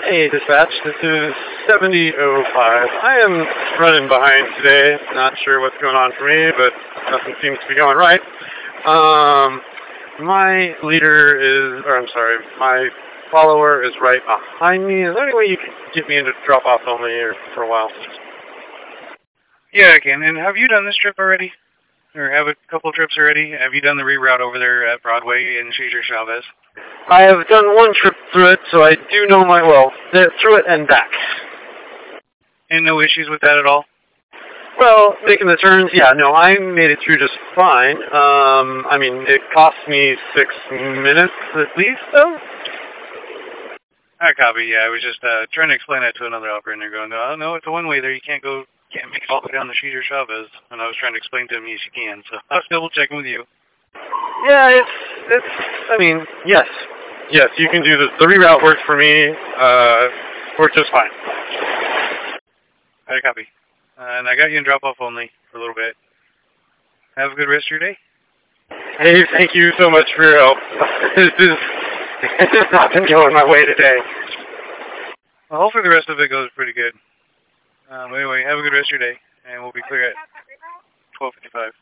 Hey, dispatch, this is 7005. I am running behind today. Not sure what's going on for me, but nothing seems to be going right. My leader is, or I'm sorry, my follower is right behind me. Is there any way you can get me into drop-off only here for a while? Yeah, I can. And have you done this trip already? Or have a couple trips already? Have you done the reroute over there at Broadway in Cesar Chavez? I have done one trip through it, so I do know through it and back. And no issues with that at all? Well, making the turns, yeah, no, I made it through just fine. I mean, it cost me 6 minutes at least, though. I copy, yeah. I was just trying to explain that to another operator, and they're going, oh, no, it's a one-way there. You can't make it all the way down the Cesar Chavez. And I was trying to explain to him, yes, you can. So I was double-checking with you. Yeah, I mean, yes. Yes, you can do this. The reroute worked for me. Worked just fine. I copy. And I got you in drop-off only for a little bit. Have a good rest of your day. Hey, thank you so much for your help. This has not been going my way today. Well, hopefully the rest of it goes pretty good. Anyway, have a good rest of your day, and we'll be clear at 12:55.